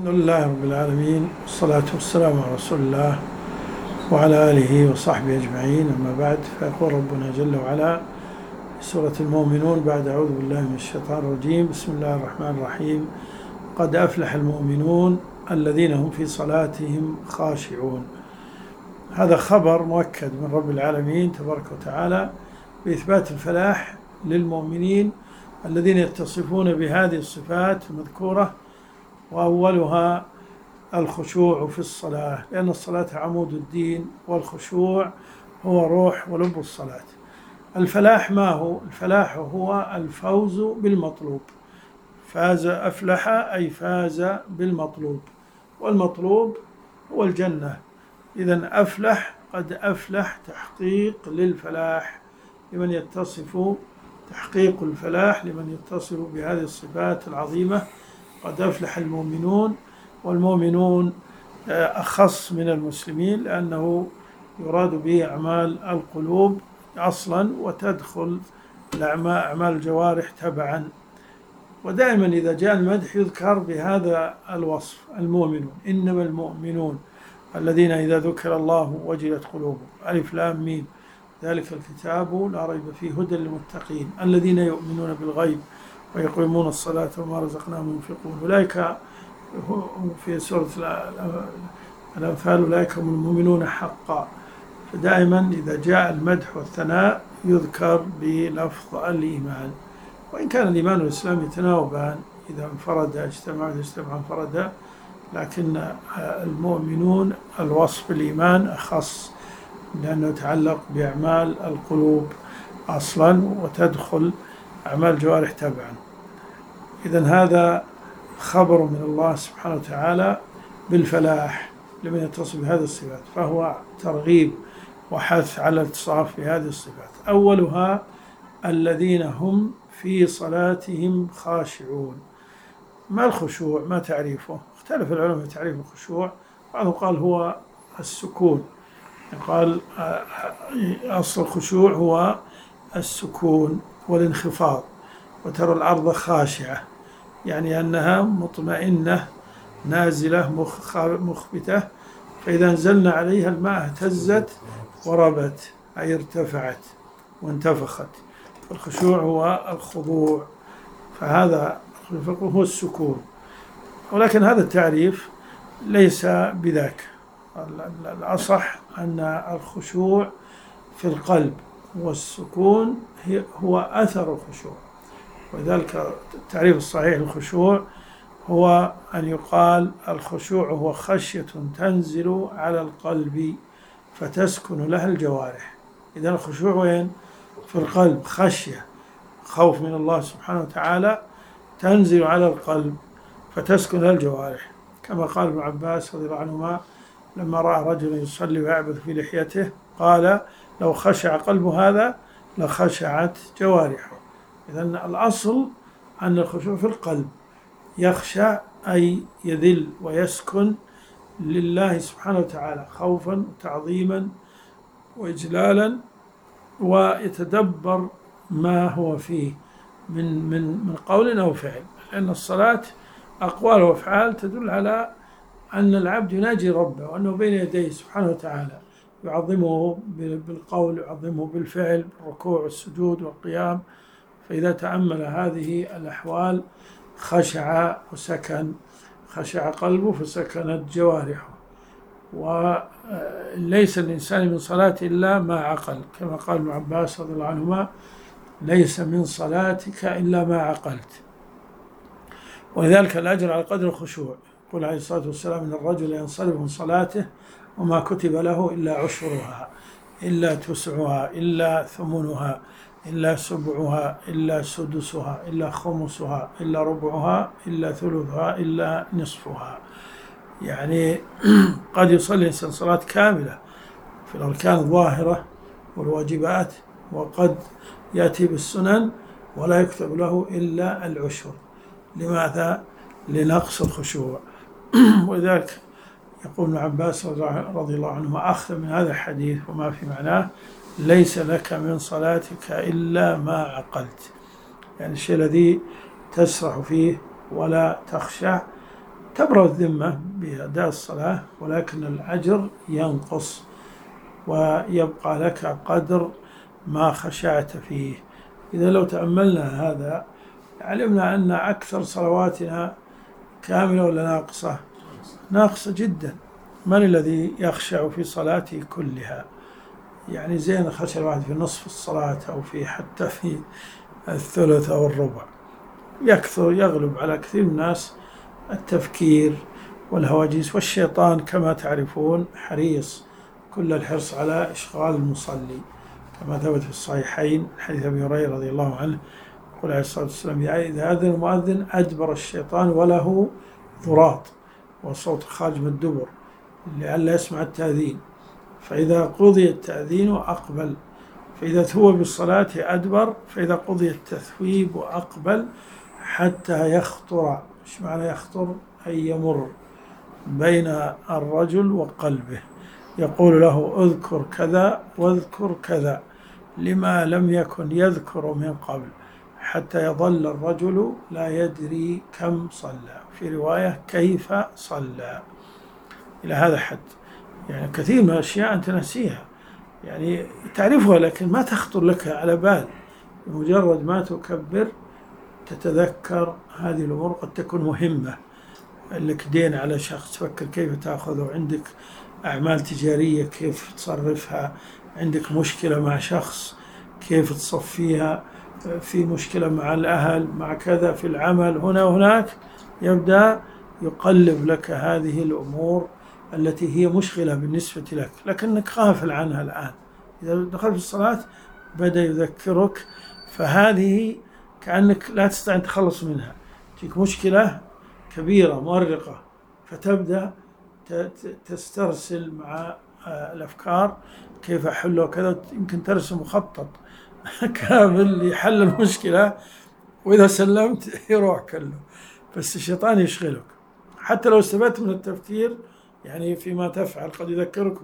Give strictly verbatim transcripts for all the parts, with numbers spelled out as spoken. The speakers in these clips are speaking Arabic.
الحمد لله رب العالمين، والصلاة والسلام على رسول الله وعلى آله وصحبه أجمعين. أما بعد، فيقول ربنا جل وعلا في سورة المؤمنون بعد أعوذ بالله من الشيطان الرجيم: بسم الله الرحمن الرحيم. قد أفلح المؤمنون الذين هم في صلاتهم خاشعون. هذا خبر مؤكد من رب العالمين تبارك وتعالى بإثبات الفلاح للمؤمنين الذين يتصفون بهذه الصفات المذكورة، وأولها الخشوع في الصلاة، لأن الصلاة عمود الدين، والخشوع هو روح ولب الصلاة. الفلاح ما هو؟ الفلاح هو الفوز بالمطلوب. فاز أفلح أي فاز بالمطلوب، والمطلوب هو الجنة. إذن أفلح، قد أفلح تحقيق للفلاح لمن يتصف تحقيق الفلاح لمن يتصف بهذه الصفات العظيمة. قد أفلح المؤمنون، والمؤمنون أخص من المسلمين لأنه يراد به أعمال القلوب أصلا، وتدخل أعمال الجوارح تبعا. ودائما إذا جاء المدح يذكر بهذا الوصف: المؤمنون، إنما المؤمنون الذين إذا ذكر الله وجلت قلوبهم. ألف لام ميم، ذلك الكتاب لا ريب فيه هدى للمتقين الذين يؤمنون بالغيب ويقيمون الصلاة وما رزقناهم ينفقون. أولئك في سورة الأنفال أولئك هم المؤمنون حقا. فدائما إذا جاء المدح والثناء يذكر بلفظ الإيمان، وإن كان الإيمان والإسلام يتناوبان، إذا انفرد اجتمع وإذا اجتمع انفرد، لكن المؤمنون الوصف بالإيمان أخص لأنه يتعلق بأعمال القلوب أصلا، وتدخل أعمال الجوارح تبعا. إذن هذا خبر من الله سبحانه وتعالى بالفلاح لمن يتصف بهذه الصفات، فهو ترغيب وحث على الاتصاف بهذه الصفات. أولها الذين هم في صلاتهم خاشعون. ما الخشوع؟ ما تعريفه؟ اختلف العلماء في تعريف الخشوع. بعضهم قال هو السكون، قال أصل الخشوع هو السكون والانخفاض، وترى الأرض خاشعة، يعني أنها مطمئنة نازلة مخبتة، فإذا نزلنا عليها الماء اهتزت وربت، أي ارتفعت وانتفخت. الخشوع هو الخضوع، فهذا هو السكون. ولكن هذا التعريف ليس بذاك. الأصح أن الخشوع في القلب، والسكون هو أثر الخشوع. ولذلك التعريف الصحيح للخشوع هو أن يقال: الخشوع هو خشية تنزل على القلب فتسكن لها الجوارح. إذا الخشوع وين؟ في القلب، خشية، خوف من الله سبحانه وتعالى تنزل على القلب فتسكن لها الجوارح، كما قال ابن عباس رضي الله عنهما لما رأى رجلا يصلي ويعبث في لحيته قال: لو خشع قلب هذا لخشعت جوارحه. إذن الأصل أن الخشوع في القلب، يخشع أي يذل ويسكن لله سبحانه وتعالى خوفا وتعظيما وإجلالا، ويتدبر ما هو فيه من من من قول أو فعل. لأن الصلاة أقوال وأفعال تدل على أن العبد يناجي ربه، وأنه بين يديه سبحانه وتعالى، يعظمه بالقول، يعظمه بالفعل، بالركوع والسجود والقيام. فإذا تأمل هذه الأحوال خشع وسكن، خشع قلبه فسكنت جوارحه. وليس الإنسان من صلاة إلا ما عقل، كما قال ابن عباس رضي الله عنهما: ليس من صلاتك إلا ما عقلت. ولذلك الأجر على قدر الخشوع. يقول عليه الصلاة والسلام: إن الرجل ينصرف من صلاته وما كتب له إلا عشرها، إلا تسعها، إلا ثمنها، إلا سبعها، إلا سدسها، إلا خمسها، إلا ربعها، إلا ثلثها، إلا نصفها. يعني قد يصلي الإنسان صلاة كاملة في الأركان الظاهرة والواجبات، وقد يأتي بالسنن ولا يكتب له إلا العشر. لماذا؟ لنقص الخشوع. ولذلك يقول ابن عباس رضي الله عنه أخذ من هذا الحديث وما في معناه: ليس لك من صلاتك إلا ما عقلت. يعني الشيء الذي تسرح فيه ولا تخشع تبرأ الذمة بأداء الصلاة، ولكن الأجر ينقص ويبقى لك قدر ما خشعت فيه. إذا لو تأملنا هذا علمنا أن أكثر صلواتنا كاملة ولا ناقصة؟ ناقصة جدا. من الذي يخشع في صلاته كلها؟ يعني زين خشع الواحد في نصف الصلاة أو في حتى في الثلث أو الربع. يكثر يغلب على كثير من الناس التفكير والهواجس، والشيطان كما تعرفون حريص كل الحرص على إشغال المصلي، كما ثبت في الصحيحين حديث أبي هريرة رضي الله عنه يقول عليه الصلاة والسلام: إذا أذن المؤذن أدبر الشيطان وله ضراط، وصوت خارج من الدبر لئلا يسمع التأذين، فإذا قضي التأذين أقبل، فإذا ثوب بالصلاة أدبر، فإذا قضي التثويب أقبل، حتى يخطر. إيش معنى يخطر؟ أي يمر بين الرجل وقلبه، يقول له: اذكر كذا واذكر كذا، لما لم يكن يذكر من قبل، حتى يظل الرجل لا يدري كم صلى، في رواية كيف صلى، إلى هذا الحد. يعني كثير من الأشياء أنت نسيها، يعني تعرفها لكن ما تخطر لك على بال، بمجرد ما تكبر تتذكر هذه الأمور. قد تكون مهمة، لك دين على شخص تفكر كيف تأخذه، عندك أعمال تجارية كيف تصرفها، عندك مشكلة مع شخص كيف تصفيها، في مشكلة مع الأهل، مع كذا في العمل، هنا وهناك، يبدأ يقلب لك هذه الأمور التي هي مشغلة بالنسبة لك لكنك غافل عنها الآن. إذا دخلت في الصلاة بدأ يذكرك، فهذه كأنك لا تستطيع أن تخلص منها، تجيك مشكلة كبيرة مؤرقة، فتبدأ تسترسل مع الأفكار كيف أحله كذا، يمكن ترسم مخطط كامل لحل المشكلة، وإذا سلمت يروح كله. بس الشيطان يشغلك حتى لو استفدت من التفكير يعني فيما تفعل، قد يذكرك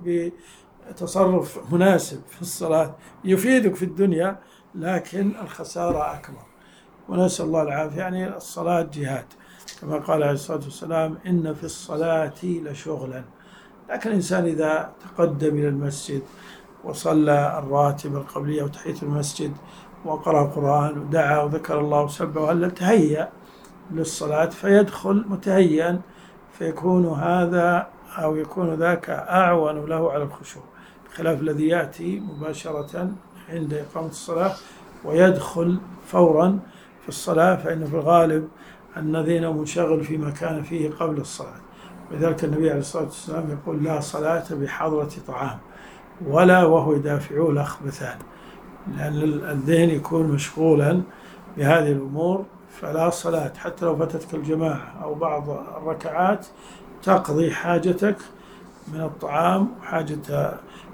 بتصرف مناسب في الصلاة يفيدك في الدنيا، لكن الخسارة أكبر، ونسأل الله العافية. يعني الصلاة جهاد، كما قال عليه الصلاة والسلام: إن في الصلاة لشغلا. لكن الإنسان إذا تقدم إلى المسجد وصلى الراتب القبلية وتحية المسجد وقرأ القرآن ودعا وذكر الله وسبح وهلل، تهيأ للصلاة، فيدخل متهيئا، فيكون هذا أو يكون ذاك أعون له على الخشوع، بخلاف الذي يأتي مباشرة عند إقامة الصلاة ويدخل فورا في الصلاة، فإنه في الغالب أن ذهنه منشغل فيما كان فيه قبل الصلاة. ولذلك النبي عليه الصلاة والسلام يقول: لا صلاة بحضرة طعام ولا وهو يدافعه الأخبثان، لأن الذهن يكون مشغولا بهذه الأمور، فلا صلاة حتى لو فاتتك الجماعة أو بعض الركعات تقضي حاجتك من الطعام وحاجة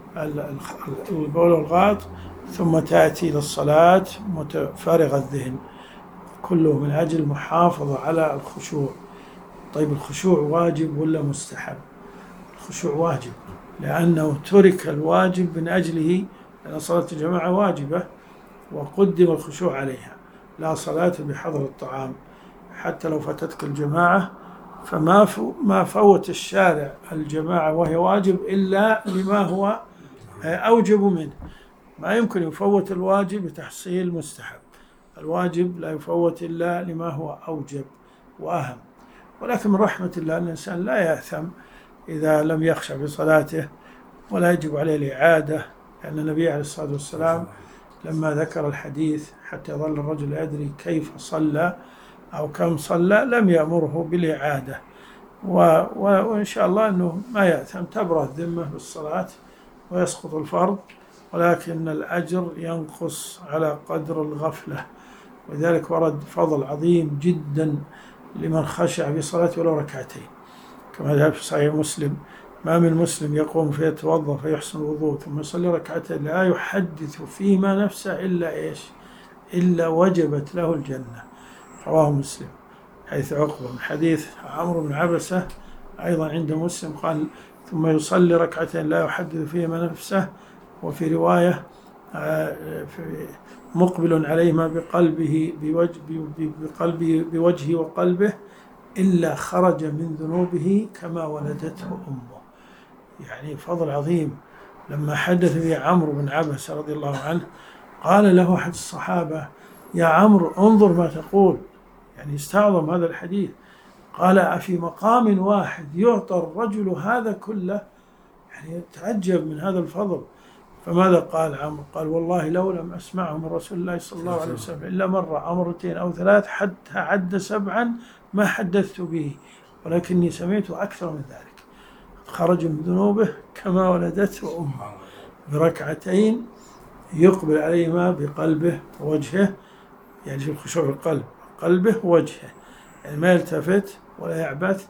البول والغائط، ثم تأتي للصلاة فارغ الذهن، كله من أجل المحافظة على الخشوع. طيب الخشوع واجب ولا مستحب؟ الخشوع واجب، لأنه ترك الواجب من أجله، لأن صلاة الجماعة واجبة وقدم الخشوع عليها. لا صلاة بحضر الطعام حتى لو فاتتك الجماعة، فما ما فوت الشارع الجماعة وهي واجب إلا لما هو أوجب منه. ما يمكن يفوت الواجب لتحصيل مستحب، الواجب لا يفوت إلا لما هو أوجب وأهم. ولكن من رحمة الله أن الإنسان لا يأثم إذا لم يخشع بصلاته، ولا يجب عليه الإعادة، لأن النبي عليه الصلاة والسلام لما ذكر الحديث حتى يظل الرجل يدري كيف صلى أو كم صلى لم يأمره بالإعادة. وإن شاء الله أنه ما يأثم، تبرأ الذمة بالصلاة ويسقط الفرض، ولكن الأجر ينقص على قدر الغفلة. ولذلك ورد فضل عظيم جدا لمن خشع بصلاة ولو ركعتين، كما جاء في صحيح مسلم: ما من مسلم يقوم فيتوضأ فيحسن الوضوء ثم يصلي ركعتين لا يحدث فيما نفسه إلا إيش؟ إلا وجبت له الجنة. رواه مسلم حيث عقبة من حديث عمرو بن عبسة أيضا عند مسلم قال: ثم يصلي ركعتين لا يحدث فيما نفسه، وفي رواية مقبل عليهما بقلبه بوجه بقلبه بوجهه وقلبه إلا خرج من ذنوبه كما ولدته أمه. يعني فضل عظيم. لما حدث به عمرو بن عبس رضي الله عنه قال له أحد الصحابة: يا عمرو انظر ما تقول، يعني استعظم هذا الحديث. قال: أفي مقام واحد يعطى الرجل هذا كله؟ يعني يتعجب من هذا الفضل. فماذا قال عمرو؟ قال: والله لو لم أسمعه من رسول الله صلى الله عليه وسلم إلا مرة أو مرتين أو ثلاث حتى عد سبعا ما حدثت به، ولكني سمعته أكثر من ذلك. خرج من ذنوبه كما ولدته أمه، بركعتين يقبل عليهما بقلبه ووجهه، يعني في الخشوع في القلب، قلبه ووجهه، يعني ما يلتفت ولا يعبث.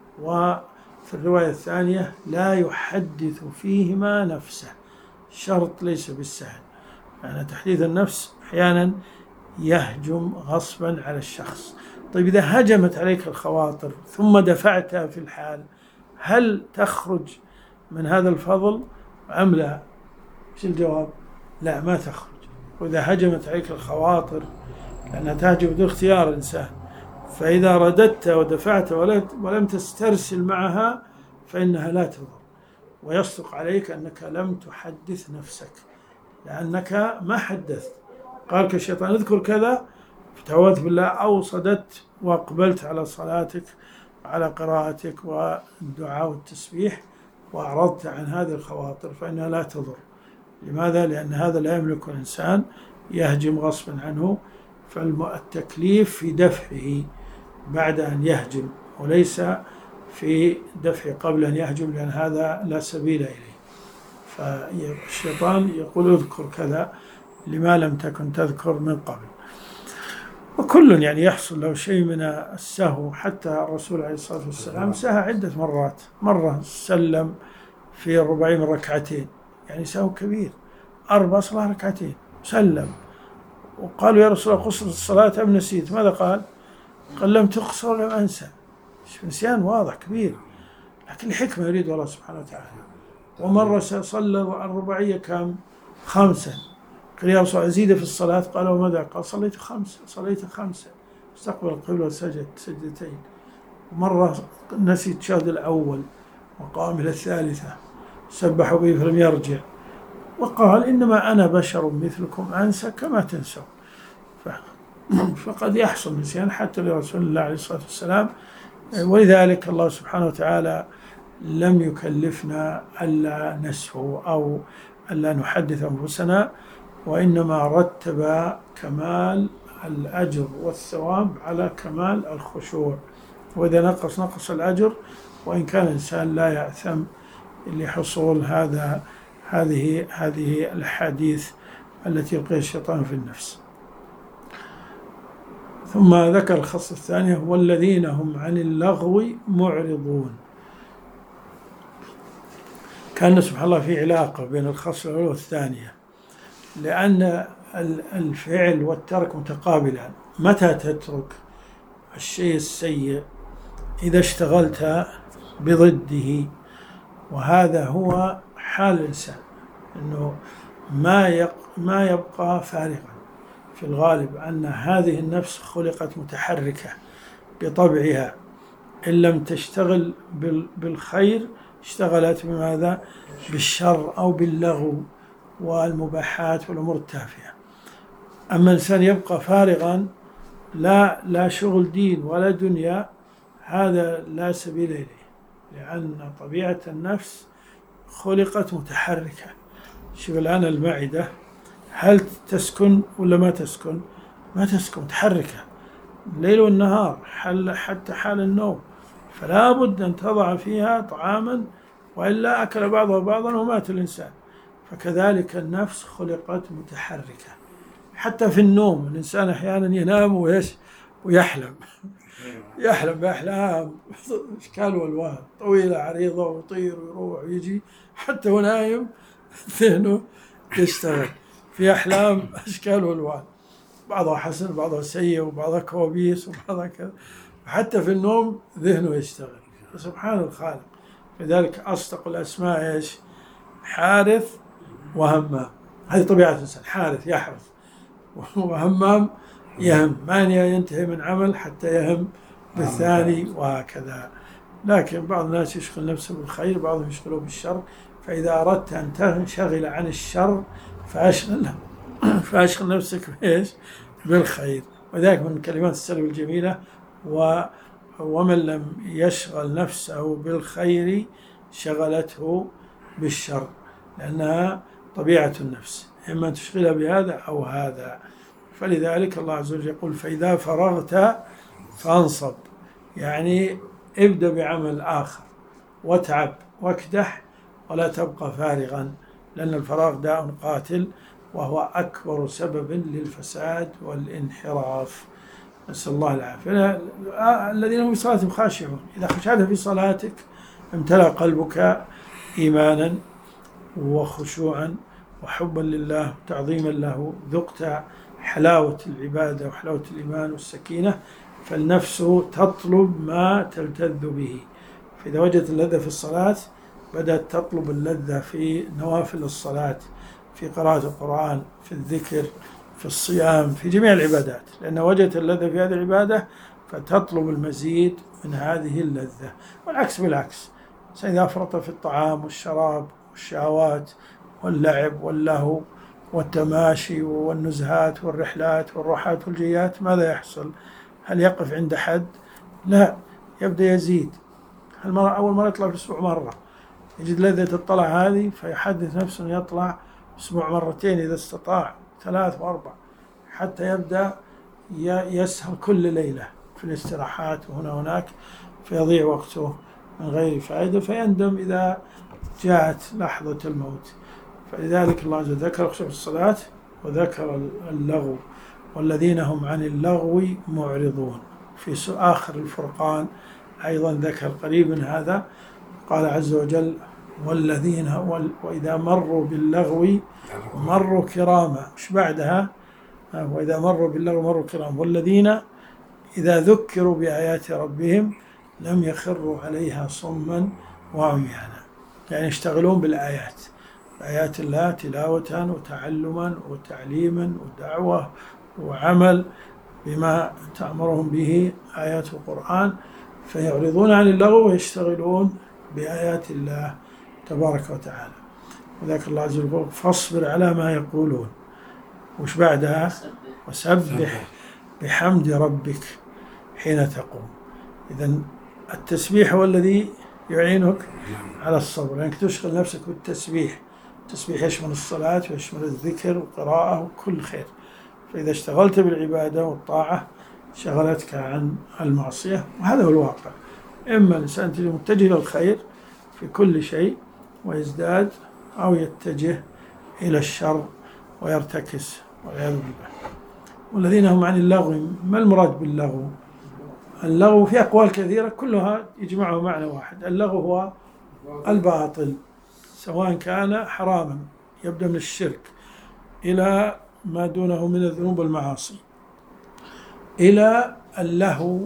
وفي الرواية الثانية: لا يحدث فيهما نفسه. شرط ليس بالسهل، يعني تحديث النفس أحيانا يهجم غصبا على الشخص. طيب إذا هجمت عليك الخواطر ثم دفعتها في الحال، هل تخرج من هذا الفضل أم لا؟ ايش الجواب؟ لا، ما تخرج. وإذا هجمت عليك الخواطر، لأنها تهجم بدون اختيار الإنسان، فإذا رددت ودفعت ولم تسترسل معها فإنها لا تضر، ويصدق عليك أنك لم تحدث نفسك، لأنك ما حدثت. قالك الشيطان: اذكر كذا، فتعوذت بالله، أو صددت وأقبلت على صلاتك على قراءتك والدعاء والتسبيح وأعرضت عن هذه الخواطر، فإنها لا تضر. لماذا؟ لأن هذا لا يملك الإنسان، يهجم غصبا عنه. فالتكليف في دفعه بعد أن يهجم، وليس في دفع قبل أن يهجم، لأن هذا لا سبيل إليه. فالشيطان يقول: اذكر كذا، لما لم تكن تذكر من قبل. وكل يعني يحصل له شيء من السهو. حتى الرسول عليه الصلاة والسلام سهى عدة مرات. مرة سلم في الربع من ركعتين، يعني سهو كبير، أربع صلاة ركعتين سلم، وقالوا: يا رسول الله قصر الصلاة أم نسيت؟ ماذا قال؟ قال: لم تقصر ولم أنسى. نسيان واضح كبير، لكن الحكمة يريد الله سبحانه وتعالى. ومرة صلى الرباعية كم؟ خمسا. قال: يا رسول الله أزيد في الصلاة؟ قال: وماذا؟ قال: صليت خمسة. صليت خمسة، استقبل القبلة وسجد سجدتين. ومرة نسي التشهد الأول وقام إلى الثالثة، سبح به فلم يرجع، وقال: إنما أنا بشر مثلكم أنسى كما تنسون. فقد يحصل نسيان حتى لرسول الله عليه الصلاة والسلام. ولذلك الله سبحانه وتعالى لم يكلفنا ألا نسهو أو ألا نحدث أنفسنا، وإنما رتب كمال الأجر والثواب على كمال الخشوع. وإذا نقص نقص الأجر، وإن كان الإنسان لا يأثم لحصول هذا هذه هذه الأحاديث التي يلقيها الشيطان في النفس. ثم ذكر الخص الثانية: والذين هم عن اللغو معرضون. كان سبحان الله في علاقة بين الخص الأول والثانية، لأن الفعل والترك متقابلان. متى تترك الشيء السيء؟ إذا اشتغلت بضده، وهذا هو حال الإنسان، أنه ما ما يبقى فارغا. في الغالب أن هذه النفس خلقت متحركة بطبعها، إن لم تشتغل بالخير اشتغلت بماذا؟ بالشر أو باللغو والمباحات والأمور التافهة. أما الإنسان يبقى فارغا، لا لا شغل دين ولا دنيا، هذا لا سبيل إليه، لأن طبيعة النفس خلقت متحركة. شوف الآن المعدة، هل تسكن ولا ما تسكن؟ ما تسكن، متحركة الليل والنهار، حتى حال النوم، فلا بد أن تضع فيها طعاما، وإلا أكل بعضها بعضا ومات الإنسان. فكذلك النفس خلقت متحركة. حتى في النوم الإنسان أحيانا ينام ويش ويحلم يحلم بأحلام أشكال والوان طويلة عريضة، ويطير ويروح ويجي، حتى ونايم ذهنه يشتغل في أحلام أشكال والوان، بعضها حسن بعضها سيء وبعضها كوابيس وبعضها كذا، حتى في النوم ذهنه يشتغل. سبحان الخالق. لذلك أصدق الأسماء إيش؟ حارث وهمام. هذه طبيعة الإنسان، حارث يحرث، وهمام يهم، ما ينتهي من عمل حتى يهم بالثاني وهكذا. لكن بعض الناس يشغل نفسه بالخير، بعضهم يشغله بالشر. فإذا أردت أن تنشغل عن الشر فأشغل فأشغل نفسك بإيش؟ بالخير. وذلك من كلمات السلف الجميلة: و ومن لم يشغل نفسه بالخير شغلته بالشر، لأنها طبيعة النفس، إما تشغلها بهذا أو هذا. فلذلك الله عز وجل يقول: فإذا فرغت فانصب، يعني ابدأ بعمل آخر واتعب واكدح ولا تبقى فارغا، لأن الفراغ داء قاتل وهو أكبر سبب للفساد والانحراف. نسأل الله العافية. الذين هم في صلاتهم خاشعون، إذا خشعت في صلاتك امتلأ قلبك إيمانا وخشوعا وحبا لله وتعظيما له، ذقت حلاوة العبادة وحلاوة الإيمان والسكينة، فالنفس تطلب ما تلتذ به. فإذا وجدت اللذة في الصلاة بدأت تطلب اللذة في نوافل الصلاة، في قراءة القرآن، في الذكر، في الصيام، في جميع العبادات، لأن وجدت اللذة في هذه العبادة فتطلب المزيد من هذه اللذة. والعكس بالعكس، إذا أفرط في الطعام والشراب والشهوات واللعب واللهو والتماشي والنزهات والرحلات والروحات والجيات، ماذا يحصل؟ هل يقف عند حد؟ لا، يبدأ يزيد. المرة أول مرة يطلع في الأسبوع مرة، يجد لذة الطلع هذه فيحدث نفسه أن يطلع أسبوع مرتين إذا استطاع، ثلاث وأربع، حتى يبدأ يسهر كل ليلة في الاستراحات وهنا وهناك، فيضيع وقته من غير فائدة، فيندم إذا جاءت لحظة الموت. فلذلك الله عز وجل ذكر خشوع الصلاة وذكر اللغو، والذين هم عن اللغو معرضون. في آخر الفرقان أيضا ذكر قريب من هذا، قال عز وجل: والذين وإذا مروا باللغو مروا كراما. وش بعدها؟ وإذا مروا باللغو مروا كراما. والذين إذا ذكروا بآيات ربهم لم يخروا عليها صما وعميانا، يعني يشتغلون بالآيات، آيات الله تلاوة وتعلما وتعليما ودعوة وعمل بما تأمرهم به آيات القرآن، فيعرضون عن اللغو ويشتغلون بآيات الله تبارك وتعالى. وذاك الله عز وجل: فاصبر على ما يقولون. وش بعدها؟ وسبح بحمد ربك حين تقوم. إذن التسبيح هو الذي يعينك على الصبر، لأنك يعني تشغل نفسك بالتسبيح. التسبيح يشمل الصلاة ويشمل الذكر والقراءة وكل خير. فإذا اشتغلت بالعبادة والطاعة شغلتك عن المعصية، وهذا هو الواقع. إما الإنسان تجي متجه للخير في كل شيء ويزداد، أو يتجه إلى الشر ويرتكس والعياذ بالله. والذين هم عن اللغو، ما المراد باللغو؟ اللغو في أقوال كثيرة كلها يجمعها معنى واحد: اللغو هو الباطل، سواء كان حراما يبدأ من الشرك إلى ما دونه من الذنوب والمعاصي، إلى اللهو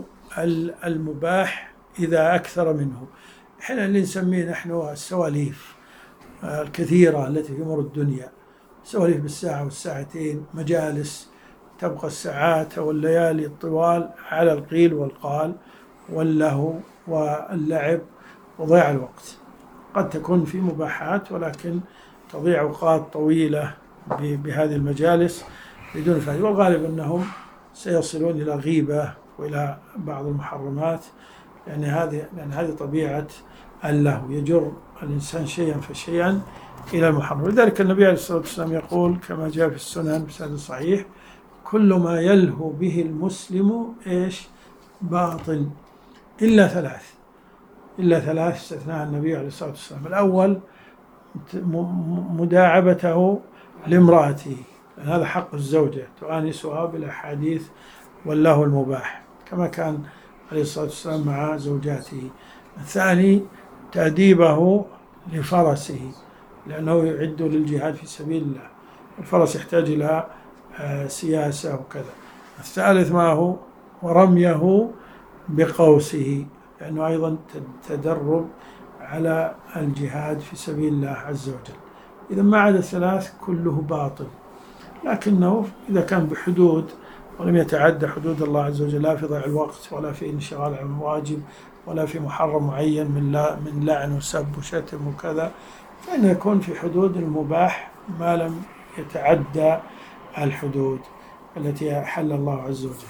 المباح إذا أكثر منه. إحنا اللي نسميه نحن السواليف الكثيرة التي في أمور الدنيا، سواليف بالساعة والساعتين، مجالس تبقى الساعات والليالي الطوال على القيل والقال واللهو واللعب وضياع الوقت. قد تكون في مباحات ولكن تضيع أوقات طويلة بهذه المجالس بدون فائدة، والغالب أنهم سيصلون إلى غيبة وإلى بعض المحرمات، يعني هذه لأن هذه طبيعة اللهو، يجر الإنسان شيئا فشيئا إلى المحرم. لذلك النبي عليه الصلاة والسلام يقول كما جاء في السنن بسند صحيح: كل ما يلهو به المسلم إيش؟ باطل، إلا ثلاث إلا ثلاث استثناء النبي عليه الصلاة والسلام. الأول مداعبته لامرأته، لأن هذا حق الزوجة، تؤانسها بالأحاديث واللهو المباح كما كان عليه الصلاة والسلام مع زوجاته. الثاني تأديبه لفرسه، لأنه يعد للجهاد في سبيل الله، الفرس يحتاج إلى سياسة وكذا. الثالث ما هو؟ ورميه بقوسه، لأنه أيضا تدرب على الجهاد في سبيل الله عز وجل. إذا ما عدا الثلاث كله باطل، لكنه إذا كان بحدود ولم يتعدى حدود الله عز وجل لا في ضياع الوقت ولا في انشغال عن الواجب ولا في محرم معين من لا من لعن وسب وشتم وكذا، فإنه يكون في حدود المباح ما لم يتعدى الحدود التي أحل الله عز وجل.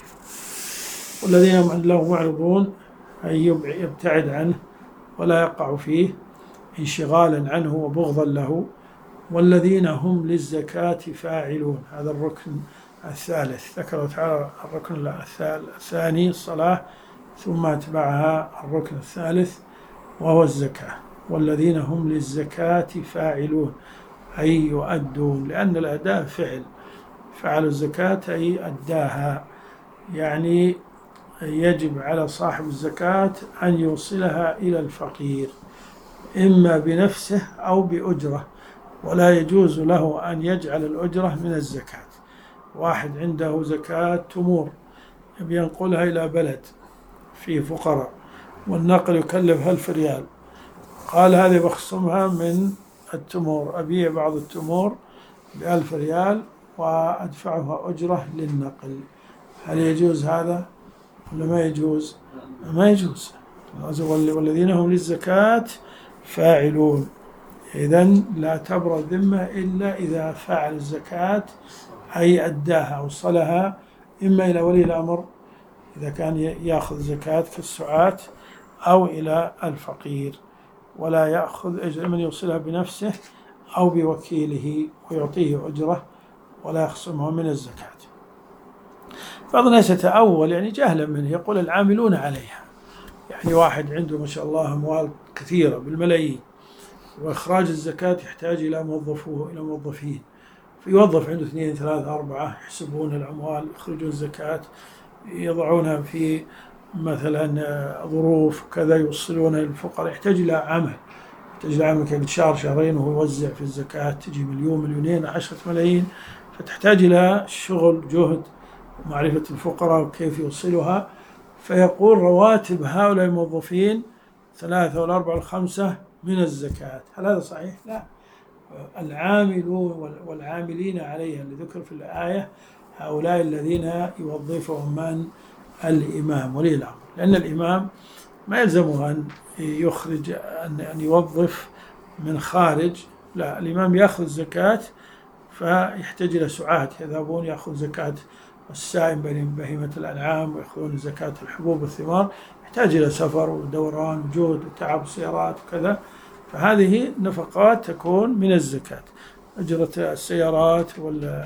والذين هم له معرضون أي يبتعد عنه ولا يقع فيه انشغالا عنه وبغضا له. والذين هم للزكاة فاعلون، هذا الركن الثالث. ذكر تعالى الركن الثاني الصلاة، ثم أتبعها الركن الثالث وهو الزكاة. والذين هم للزكاة فاعلون أي يؤدون، لأن الأداء فعل، فعل الزكاة أي أداها، يعني يجب على صاحب الزكاة أن يوصلها إلى الفقير إما بنفسه أو بأجرة، ولا يجوز له أن يجعل الأجرة من الزكاة. واحد عنده زكاة تمور ينقلها إلى بلد فيه فقراء، والنقل يكلف ألف ريال، قال هذه بخصمها من التمور، أبيع بعض التمور بألف ريال وأدفعها أجرة للنقل، هل يجوز هذا ولا ما يجوز؟ ما يجوز. والذين هم للزكاة فاعلون، إذن لا تبرأ الذمة إلا إذا فعل الزكاة أي أداها وصلها إما إلى ولي الأمر إذا كان يأخذ زكاة كالسعاة أو إلى الفقير، ولا يأخذ أجر من يوصلها بنفسه أو بوكيله ويعطيه أجرة ولا يخصمها من الزكاة. بعض الناس يتأول يعني جهلا منه، يقول العاملون عليها، يعني واحد عنده ما شاء الله أموال كثيرة بالملايين، وإخراج الزكاة يحتاج إلى موظفوه إلى موظفين، فيوظف عنده اثنين ثلاثة أربعة يحسبون الأموال يخرجون الزكاة يضعونها في مثلا ظروف كذا يوصلونها للفقراء، يحتاج إلى عمل، يحتاج إلى عمل كل شهر شهرين وهو يوزع في الزكاة، تجي مليون مليونين عشرة ملايين، فتحتاج إلى شغل جهد ومعرفة الفقراء وكيف يوصلها. فيقول رواتب هؤلاء الموظفين ثلاثة والأربعة والخمسة من الزكاة، هل هذا صحيح؟ لا، العاملون والعاملين عليها اللي ذكر في الآية هؤلاء الذين يوظفهم من الإمام ولي الأمر، لأن الإمام ما يلزمه أن يخرج أن يوظف من خارج، لا، الإمام يأخذ زكاة فيحتاج إلى سعاة يذهبون يأخذ زكاة السائم بين بهيمة الأنعام ويأخذون زكاة الحبوب والثمار، يحتاج إلى سفر ودوران وجهد وتعب سيارات وكذا، فهذه نفقات تكون من الزكاة، أجرة السيارات ولا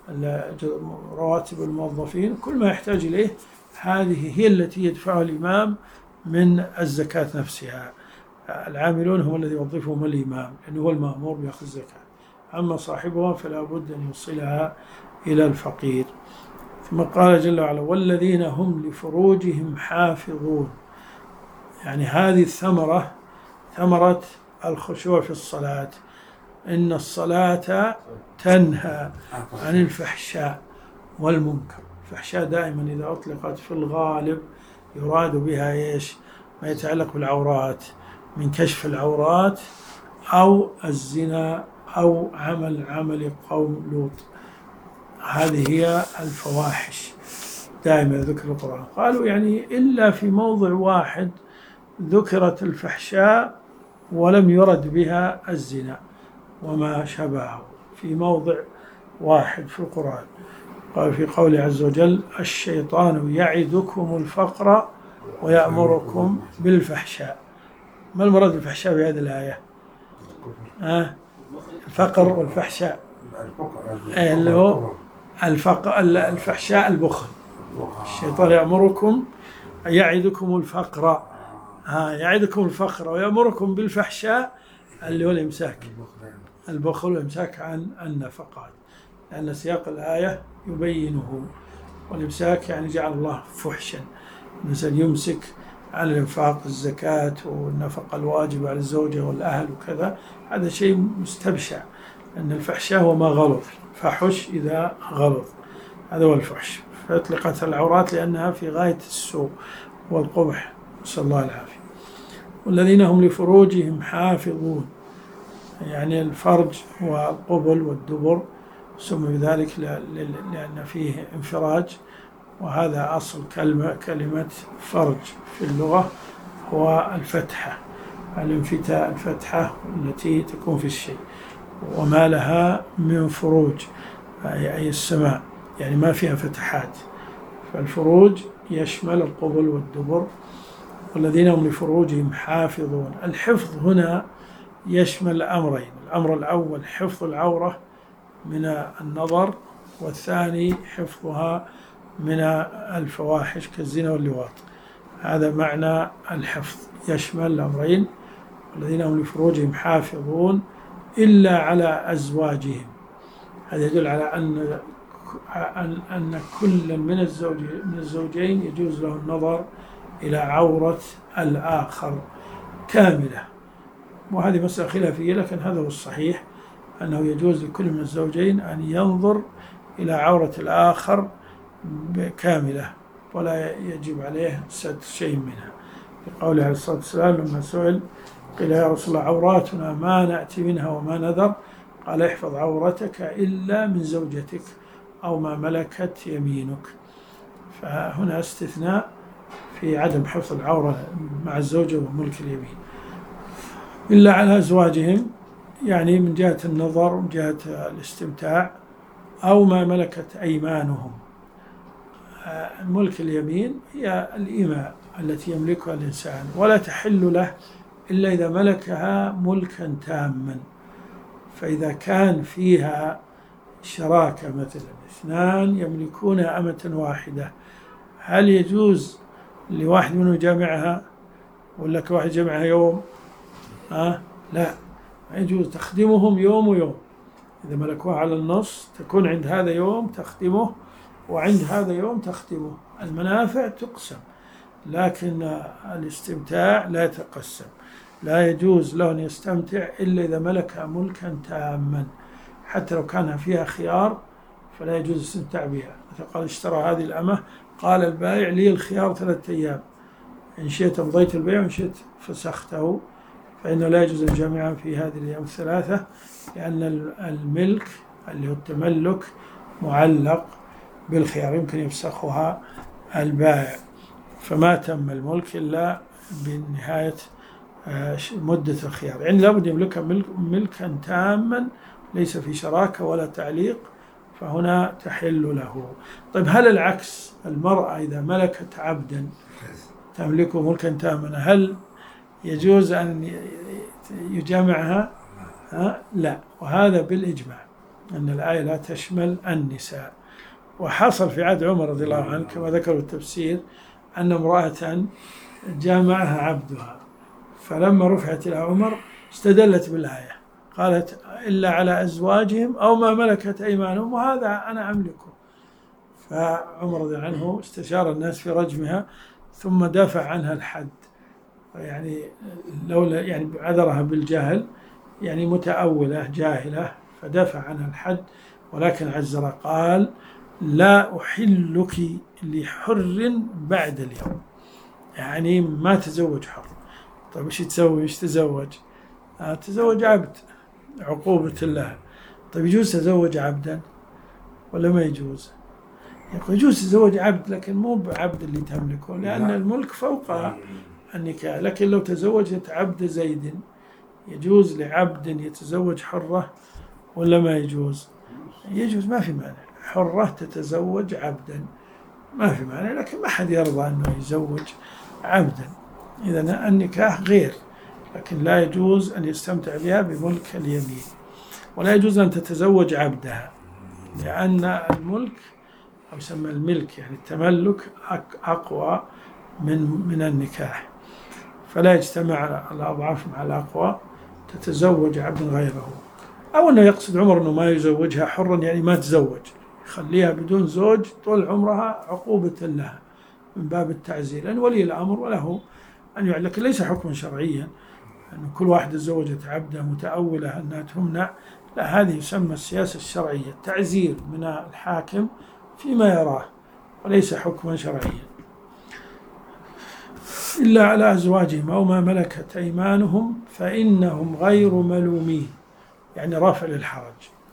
رواتب الموظفين كل ما يحتاج إليه، هذه هي التي يدفعها الإمام من الزكاة نفسها. العاملون هم الذي يوظفهم الإمام لأنه هو المأمور بأخذ الزكاة، أما صاحبها فلا بد أن يوصلها إلى الفقير. ثم قال جل وعلا والذين هم لفروجهم حافظون، يعني هذه الثمرة ثمرة الخشوع في الصلاة، إن الصلاة تنهى عن الفحشاء والمنكر. الفحشاء دائما إذا أطلقت في الغالب يراد بها إيش؟ ما يتعلق بالعورات من كشف العورات أو الزنا أو عمل عمل قوم لوط، هذه هي الفواحش دائما ذكر القرآن. قالوا يعني إلا في موضع واحد ذكرت الفحشاء ولم يرد بها الزنا وما شبهه، في موضع واحد في القرآن، قال في قوله عز وجل الشيطان يعدكم الفقر ويأمركم بالفحشاء. ما المراد بالفحشاء في هذه الآية؟ آه الفقر والفحشاء اللي هو الفقر الفحشاء البخل. الشيطان يأمركم يعدكم الفقر، ها يعدكم الفقر ويأمركم بالفحشاء اللي هو الإمساك، البخل والإمساك عن النفقات، لأن سياق الآية يبينه. والإمساك يعني جعل الله فحشا، الإنسان يمسك عن الإنفاق الزكاة والنفقة الواجبة على الزوجة والأهل وكذا، هذا شيء مستبشع، أن الفحشاء هو ما غلط، فحش إذا غلط، هذا هو الفحش. فأطلقت العورات لأنها في غاية السوء والقبح، نسأل الله العافية. والذين هم لفروجهم حافظون، يعني الفرج والقبل والدبر سمي بذلك لأن فيه انفراج، وهذا أصل كلمة كلمة فرج في اللغة هو الفتحة، الانفتاء، الفتحة التي تكون في الشيء، وما لها من فروج أي السماء، يعني ما فيها فتحات. فالفروج يشمل القبل والدبر، والذين هم لفروجهم حافظون. الحفظ هنا يشمل أمرين: الأمر الأول حفظ العورة من النظر، والثاني حفظها من الفواحش كالزنا واللواط. هذا معنى الحفظ، يشمل الأمرين: والذين هم لفروجهم حافظون إلا على أزواجهم. هذا يدل على أن أن كل من الزوج من الزوجين يجوز له النظر إلى عورة الآخر كاملة، وهذه مسألة خلافية، لكن هذا هو الصحيح، أنه يجوز لكل من الزوجين أن ينظر إلى عورة الآخر كاملة، ولا يجب عليه ستر شيء منها، لقوله عليه الصلاة والسلام لما سئل قيل يا رسول الله عوراتنا ما نأتي منها وما نذر، قال احفظ عورتك إلا من زوجتك أو ما ملكت يمينك. فهنا استثناء في عدم حفظ العورة مع الزوجة وملك اليمين. إلا على أزواجهم، يعني من جهة النظر ومن جهة الاستمتاع، أو ما ملكت أيمانهم. ملك اليمين هي الإماء التي يملكها الإنسان، ولا تحل له إلا إذا ملكها ملكا تاما. فإذا كان فيها شراكة، مثلا اثنان يملكون أمة واحدة، هل يجوز لواحد منهم يجامعها ولا كواحد جمعها يوم؟ أه؟ لا، يجوز تخدمهم يوم ويوم. إذا ملكوها على النص تكون عند هذا يوم تخدمه وعند هذا يوم تخدمه. المنافع تقسم، لكن الاستمتاع لا يتقسم. لا يجوز له أن يستمتع إلا إذا ملكها ملكا تاما، حتى لو كان فيها خيار فلا يجوز الاستمتاع بها. مثل قال اشترى هذه الأمة، قال البائع لي الخيار ثلاثة أيام، إن شئت أمضيت البيع وإن شئت فسخته، فإنه لا يجوز الجامعة في هذه الأيام الثلاثة، لأن الملك اللي هو التملك معلق بالخيار، يمكن يفسخها البائع، فما تم الملك إلا بنهاية مدة الخيار. يعني لابد يملكها ملكا تاما ليس في شراكة ولا تعليق، فهنا تحل له. طيب هل العكس؟ المرأة إذا ملكت عبدا تملكه ملكا تاما، هل يجوز أن يجامعها؟ ها؟ لا، وهذا بالإجماع أن الآية لا تشمل النساء. وحصل في عهد عمر رضي الله عنه كما ذكروا التفسير أن امرأة جامعها عبدها، فلما رفعت إلى عمر استدلت بالآية، قالت إلا على أزواجهم أو ما ملكت أيمانهم، وهذا أنا أملكه. فعمر رضي الله عنه استشار الناس في رجمها، ثم دافع عنها الحد، يعني لولا يعني عذرها بالجهل، يعني متأولة جاهلة، فدافع عنها الحد، ولكن عزر قال لا أحلك لحر بعد اليوم، يعني ما تزوج حر. طيب ايش تسوي؟ ايش تزوج؟ آه تزوج عبد، عقوبة الله. طيب يجوز تزوج عبدا ولا ما يجوز؟ يقول يجوز تزوج عبد، لكن مو بعبد اللي تملكه، لأن الملك فوق النكاح. لكن لو تزوجت عبد زيد، يجوز لعبد يتزوج حرة ولا ما يجوز؟ يجوز، ما في مانع، حرة تتزوج عبدا ما في مانع، لكن ما حد يرضى أنه يزوج عبدا. إذا النكاح غير، لكن لا يجوز أن يستمتع بها بملك اليمين، ولا يجوز أن تتزوج عبدها، لأن الملك أو يسمى الملك يعني التملك أقوى من من النكاح، فلا يجتمع الأضعاف مع الأقوى، تتزوج عبد غيره. أو أنه يقصد عمر أنه ما يزوجها حرا، يعني ما تزوج، يخليها بدون زوج طول عمرها عقوبة لها من باب التعزير، لأن ولي الأمر وله أن يعلن، لكن ليس حكما شرعيا أن كل واحدة تزوجت عبدة متأولة أنها تمنع، لا، هذه يسمى السياسة الشرعية، التعزير من الحاكم فيما يراه، وليس حكما شرعيا. إلا على أزواجهم أو ما ملكت أيمانهم فإنهم غير ملومين، يعني رافع للحرج.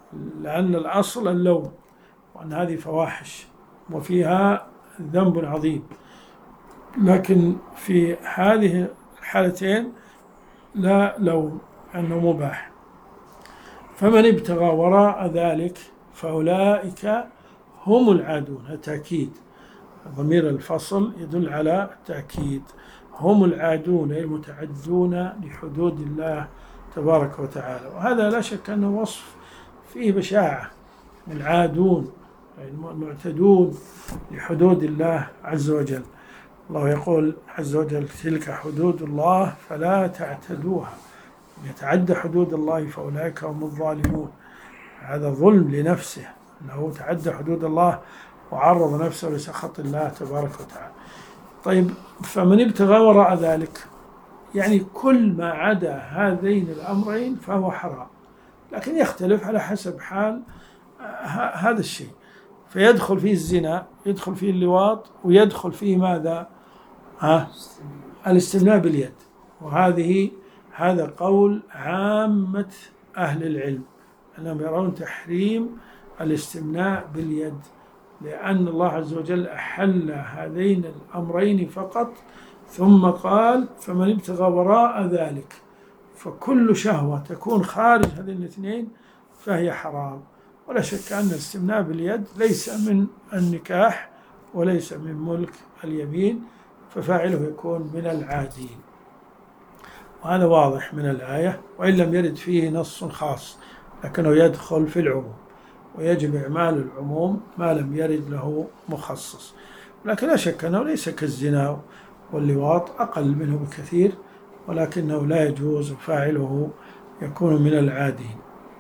لأن الأصل اللوم، وأن هذه فواحش وفيها ذنب عظيم، لكن في هذه الحالتين لا لوم، أنه مباح. فمن ابتغى وراء ذلك فأولئك هم العادون. التأكيد، ضمير الفصل يدل على التأكيد. هم العادون أي المتعدون لحدود الله تبارك وتعالى، وهذا لا شك أنه وصف فيه بشاعة. العادون أي المعتدون لحدود الله عز وجل. الله يقول عز وجل: تلك حدود الله فلا تعتدوها. يتعدى حدود الله فأولئك هم الظالمون. هذا ظلم لنفسه، أنه تعدى حدود الله وعرض نفسه لسخط الله تبارك وتعالى. طيب، فمن ابتغى وراء ذلك يعني كل ما عدا هذين الأمرين فهو حرام، لكن يختلف على حسب حال هذا الشيء. فيدخل فيه الزنا، يدخل فيه اللواط، ويدخل فيه ماذا؟ ها؟ الاستمناء باليد. وهذه هذا قول عامة أهل العلم، أنهم يرون تحريم الاستمناء باليد، لأن الله عز وجل أحل هذين الأمرين فقط، ثم قال: فمن ابتغى وراء ذلك، فكل شهوة تكون خارج هذين الاثنين فهي حرام. ولا شك أن الاستمناء باليد ليس من النكاح وليس من ملك اليمين، ففاعله يكون من العادين، وهذا واضح من الآية، وإن لم يرد فيه نص خاص، لكنه يدخل في العموم، ويجب إعمال العموم ما لم يرد له مخصص. لكن لا شك أنه ليس كالزنا واللواط، أقل منه بكثير، ولكنه لا يجوز، فاعله يكون من العادين.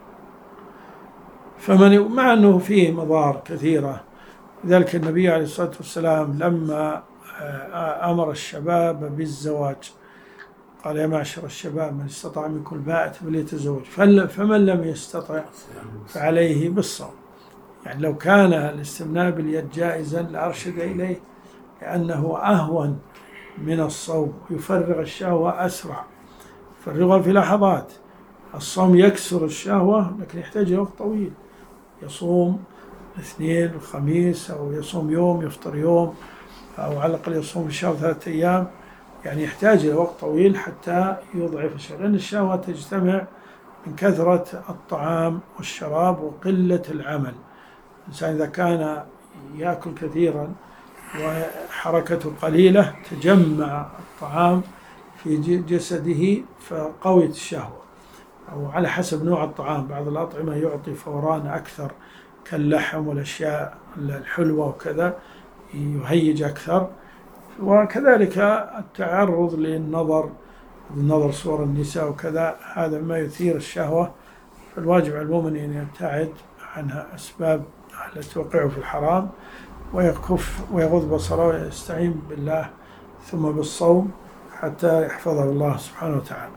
فمن مع أنه فيه مضار كثيرة، لذلك النبي عليه الصلاة والسلام لما أمر الشباب بالزواج قال: يا معشر الشباب من استطاع منكم الباءة فليتزوج، فمن لم يستطع فعليه بالصوم. يعني لو كان الاستمناء باليد جائزا لأرشد إليه، لأنه أهون من الصوم، يفرغ الشهوة أسرع، يفرغها في لحظات. الصوم يكسر الشهوة لكن يحتاج وقت طويل، يصوم الاثنين والخميس، أو يصوم يوم يفطر يوم، أو على الأقل يصوم في الشهر ثلاثة أيام، يعني يحتاج إلى وقت طويل حتى يضعف الشهوة، لأن الشهوة تجتمع من كثرة الطعام والشراب وقلة العمل. الإنسان إذا كان يأكل كثيرا وحركته قليلة تجمع الطعام في جسده فقويت الشهوة، أو على حسب نوع الطعام. بعض الأطعمة يعطي فوران أكثر كاللحم والأشياء الحلوة وكذا، يهيج أكثر. وكذلك التعرض للنظر، النظر صور النساء وكذا، هذا ما يثير الشهوة. فالواجب على المؤمن أن يبتعد عنها أسباب التي توقعه في الحرام، ويكف ويغض بصره ويستعين بالله ثم بالصوم حتى يحفظه الله سبحانه وتعالى.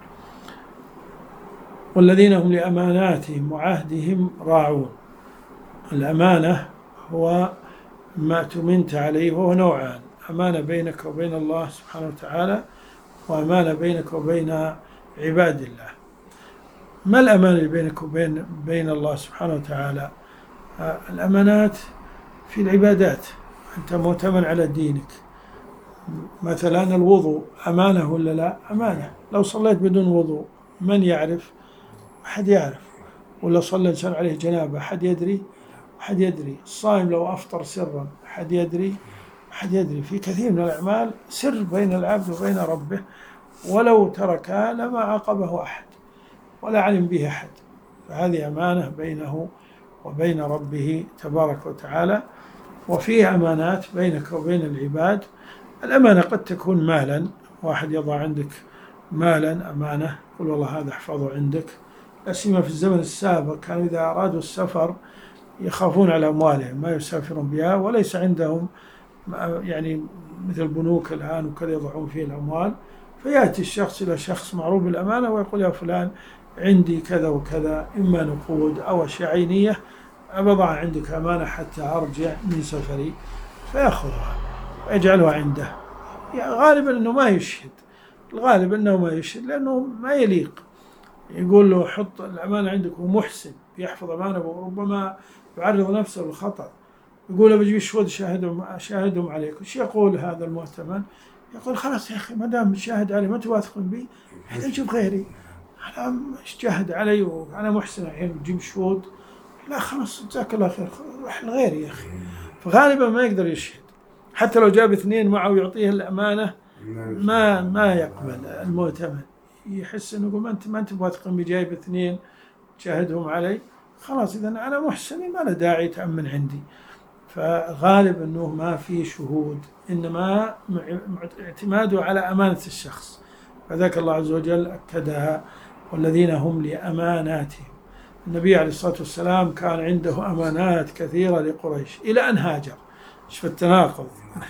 والذين هم لأماناتهم وعهدهم راعون. الأمانة هو ما اؤتمنت عليه، وهو نوعان: أمانة بينك وبين الله سبحانه وتعالى، وأمانة بينك وبين عباد الله. ما الأمانة اللي بينك وبين بين الله سبحانه وتعالى؟ الأمانات في العبادات، أنت مؤتمن على دينك. مثلا الوضوء أمانة ولا لا؟ أمانة. لو صليت بدون وضوء من يعرف؟ أحد يعرف. ولا صلى إنسان عليه جنابة أحد يدري؟ أحد يدري. الصائم لو أفطر سرا أحد يدري؟ أحد يدري. في كثير من الأعمال سر بين العبد وبين ربه، ولو تركها لما عاقبه أحد ولا علم به أحد. فهذه أمانة بينه وبين ربه تبارك وتعالى. وفيه أمانات بينك وبين العباد. الأمانة قد تكون مالا، واحد يضع عندك مالا أمانة، قل والله هذا احفظه عندك. لا سيما في الزمن السابق كانوا إذا أرادوا السفر يخافون على أموالهم، ما يسافرون بها، وليس عندهم يعني مثل البنوك الآن وكذا يضعون فيه الأموال. فيأتي الشخص إلى شخص معروف بالأمانة ويقول: يا فلان عندي كذا وكذا، إما نقود أو أشياء عينية، أبضع عندك أمانة حتى أرجع من سفري، فيأخذها ويجعلها عنده. يعني غالبا أنه ما يشهد، الغالب أنه ما يشهد، لأنه ما يليق. يقول له حط الأمانة عندك ومحسن، بيحفظ أمانة وربما يعرض نفسه للخطأ، يقول بجيب شهود شاهدهم شاهدهم عليك. وش يقول هذا المؤتمن؟ يقول خلاص يا أخي ما دام شاهد علي ما تواثقون بي احنا نشوف غيري، أنا شاهد علي وأنا محسن الحين بجيب شهود، لا خلاص جزاك الله خير روح لغيري يا أخي. فغالبا ما يقدر يشهد، حتى لو جاب اثنين معه ويعطيه الأمانة ما ما يقبل المؤتمن، يحس انه يقول ما انت ما انت واثقين بجايب اثنين تشاهدهم علي، خلاص اذا انا محسن ما له داعي تأمن عندي. فغالب انه ما في شهود، انما اعتماده على امانة الشخص، فذاك الله عز وجل اكدها والذين هم لاماناتهم. النبي عليه الصلاة والسلام كان عنده امانات كثيرة لقريش الى ان هاجر. ايش في التناقض؟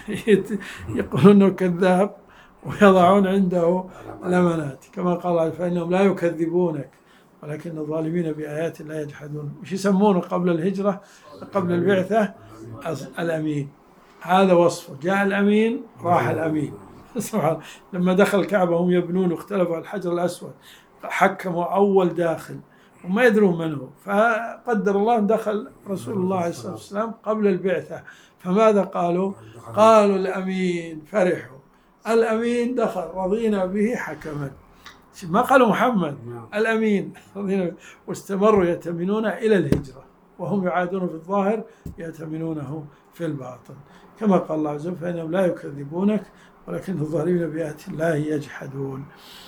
يقولون انه كذاب ويضعون عنده الأمانات، كما قال فإنهم لا يكذبونك ولكن الظالمين بآيات الله يجحدون. وش يسمونه قبل الهجرة قبل البعثة؟ الأمين. هذا وصفه، جاء الأمين راح الأمين. سبحان الله. لما دخل الكعبة هم يبنون واختلفوا على الحجر الأسود، حكموا أول داخل وما يدرون من هو، فقدر الله دخل رسول الله عليه الصلاة والسلام قبل البعثة، فماذا قالوا؟ قالوا الأمين، فرحوا الأمين دخل رضينا به حكما، ما قالوا محمد، الأمين رضينا به. واستمروا يأتمنون إلى الهجرة وهم يعادون في الظاهر يأتمنونه في الباطن، كما قال الله عز وجل فإنهم لا يكذبونك ولكن الظالمين بآيات الله يجحدون.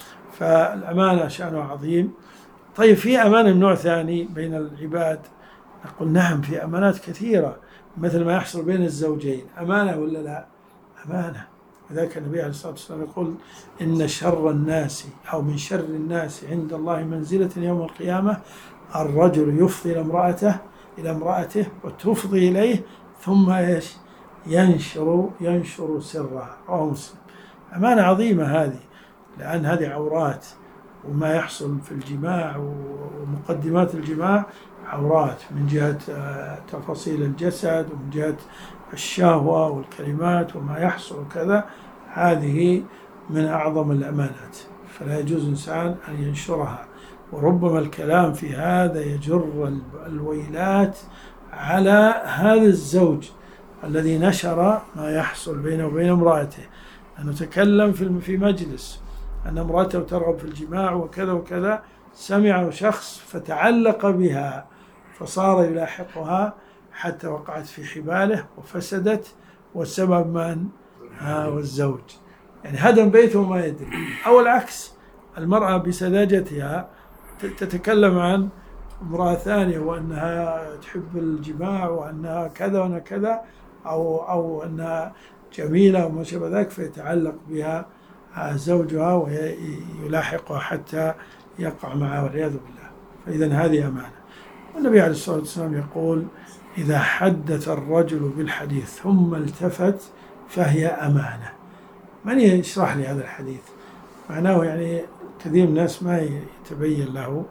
فالأمانة شأنه عظيم. طيب في أمانة من نوع ثاني بين العباد؟ نقول نعم في أمانات كثيرة، مثل ما يحصل بين الزوجين، أمانة ولا لا؟ أمانة. وذاك النبي عليه الصلاة والسلام يقول إن شر الناس أو من شر الناس عند الله منزلة يوم القيامة الرجل يفضي إلى امرأته إلى امرأته وتفضي إليه ثم إيش ينشر ينشر سرها. رواه مسلم. أمانة عظيمة هذه، لأن هذه عورات، وما يحصل في الجماع ومقدمات الجماع عورات من جهة تفاصيل الجسد ومن جهة الشهوة والكلمات وما يحصل كذا، هذه من أعظم الأمانات، فلا يجوز إنسان أن ينشرها. وربما الكلام في هذا يجر الويلات على هذا الزوج الذي نشر ما يحصل بينه وبين امرأته، أنه تكلم في مجلس أن امرأته ترغب في الجماع وكذا وكذا، سمعه شخص فتعلق بها فصار يلاحقها حتى وقعت في حباله وفسدت، والسبب من؟ ها والزوج، يعني هدم بيته وما يدري. أو العكس، المرأة بسذاجتها تتكلم عن امرأة ثانية وأنها تحب الجماع وأنها كذا وأنها كذا، أو أو أنها جميلة وما شابه ذلك، فيتعلق بها زوجها ويلاحقها حتى يقع معها والعياذ بالله. فإذا هذه أمانة. والنبي عليه الصلاة والسلام يقول إذا حدث الرجل بالحديث ثم التفت فهي أمانة. من يشرح لي هذا الحديث؟ معناه يعني كثير من الناس ما يتبين له.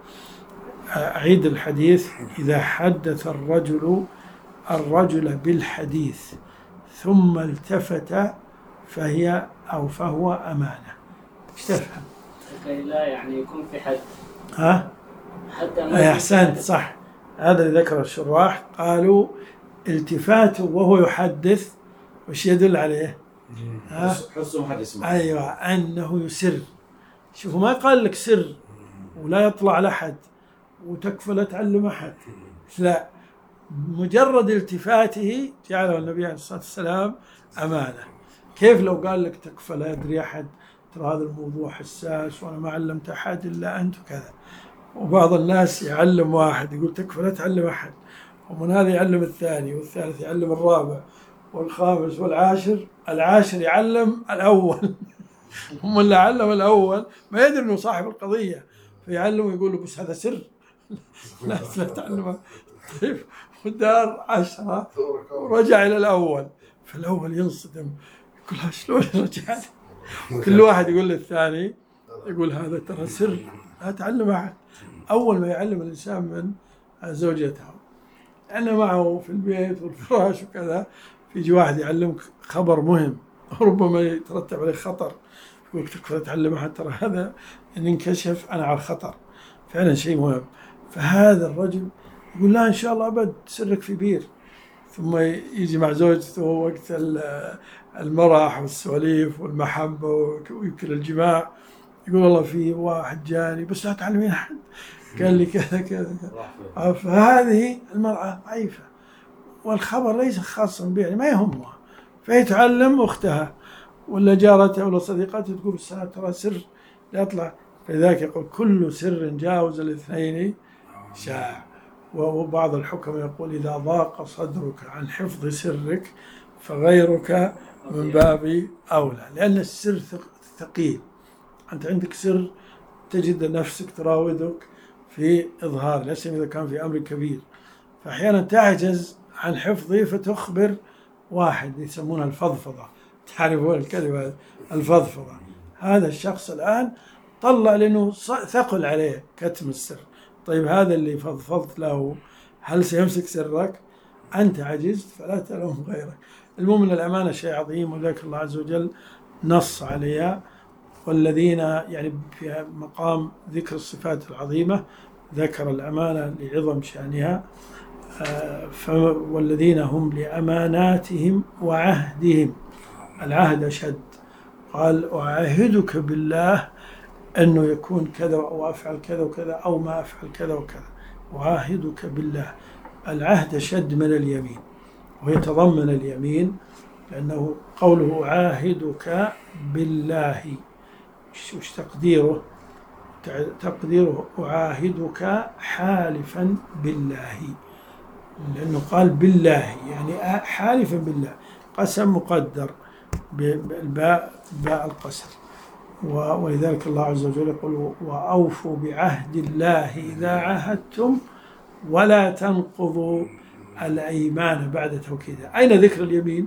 أعيد الحديث: إذا حدث الرجل الرجل بالحديث ثم التفت فهي أو فهو أمانة. ايش تفهم؟ لا يعني يكون في حد. ها؟ حتى أي أحسنت، صح. هذا اللي ذكر الشراح، قالوا التفاته وهو يحدث وش يدل عليه؟ حسه محدث معه. أيوة، أنه يسر. شوفوا ما قال لك سر ولا يطلع لأحد وتكفى لا تعلم أحد، لا، مجرد التفاته جعله النبي عليه الصلاة والسلام أمانة. كيف لو قال لك تكفى لا يدري أحد، ترى هذا الموضوع حساس وأنا ما علمت أحد إلا أنت وكذا. وبعض الناس يعلم واحد يقول تكفى لا تعلم أحد، ومن هذا يعلم الثاني والثالث يعلم الرابع والخامس والعاشر، العاشر يعلم الأول هم اللي علم الأول ما يدري أنه صاحب القضية، فيعلم ويقول له بس هذا سر لا لا تعلمه. طيب، ودار عشرة ورجع إلى الأول، فالأول ينصدم يقول شلون رجع؟ كل واحد يقول للثاني يقول هذا ترى سر لا تعلم أحد. أول ما يعلم الإنسان من زوجته، لأنه معه في البيت والفراش وكذا، فيجي واحد يعلمك خبر مهم ربما يترتب عليه خطر، يقول تكفى تعلم أحد، ترى هذا إن انكشف أنا على الخطر، فعلا شيء مهم. فهذا الرجل يقول لا إن شاء الله أبد سرك في بير. ثم يجي مع زوجته وقت المرح والسواليف والمحبة ويمكن الجماع، يقول والله في واحد جاني بس لا تعلمين أحد قال لي كذا كذا. فهذه المرأة ضعيفة والخبر ليس خاصا بها، يعني ما يهمها، فيتعلم أختها ولا جارتها ولا صديقتها تقول السلام ترى سر لا يطلع، فلذلك يقول كل سر جاوز الاثنين شاع. وبعض الحكم يقول إذا ضاق صدرك عن حفظ سرك فغيرك من باب أولى، لأن السر ثقيل. أنت عندك سر تجد نفسك تراودك في إظهار، لا سيما إذا كان في أمر كبير، فأحيانا تعجز عن حفظه فتخبر واحد يسمونها الفضفضة، تعرفون الكلمة الفضفضة. هذا الشخص الآن طلع لأنه ثقل عليه كتم السر. طيب هذا اللي فضفضت له هل سيمسك سرك؟ أنت عجزت فلا تلوم غيرك. المهم أن الأمانة شيء عظيم، وذلك الله عز وجل نص عليها. والذين يعني في مقام ذكر الصفات العظيمة ذكر الأمانة لعظم شأنها. والذين هم لأماناتهم وعهدهم، العهد أشد، قال أعاهدك بالله أنه يكون كذا أو أفعل كذا وكذا أو ما أفعل كذا وكذا، أعاهدك بالله. العهد أشد من اليمين ويتضمن اليمين، لأنه قوله أعاهدك بالله وش تقديره؟ تقديره أعاهدك حالفا بالله، لأنه قال بالله يعني حالفا بالله، قسم مقدر بالباء باء القسم. ولذلك الله عز وجل يقول وأوفوا بعهد الله إذا عاهدتم ولا تنقضوا الأيمان بعد توكيدها. أين ذكر اليمين؟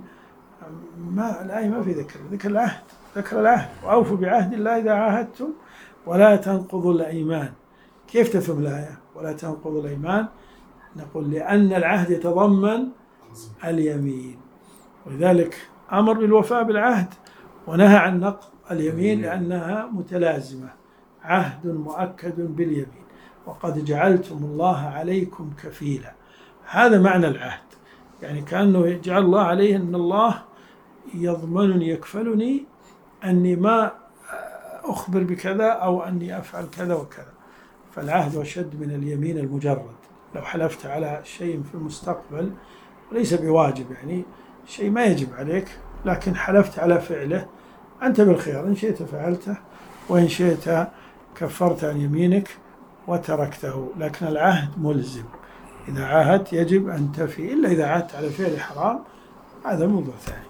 ما الآية ما في ذكر ذكر العهد، ذكر العهد وأوفوا بعهد الله إذا عاهدتم ولا تنقضوا الأيمان. كيف تفهم الآية ولا تنقضوا الأيمان؟ نقول لأن العهد يتضمن اليمين، ولذلك أمر بالوفاء بالعهد ونهى عن نقض اليمين لأنها متلازمة، عهد مؤكد باليمين. وقد جعلتم الله عليكم كفيلا، هذا معنى العهد، يعني كأنه يجعل الله عليه أن الله يضمنني يكفلني أني ما أخبر بكذا أو أني أفعل كذا وكذا. فالعهد أشد من اليمين المجرد. لو حلفت على شيء في المستقبل وليس بواجب، يعني شيء ما يجب عليك لكن حلفت على فعله، أنت بالخيار، إن شئت فعلته وإن شئت كفرت عن يمينك وتركته. لكن العهد ملزم، إذا عاهدت يجب أن تفي، إلا إذا عاهدت على فعل حرام هذا موضوع ثاني.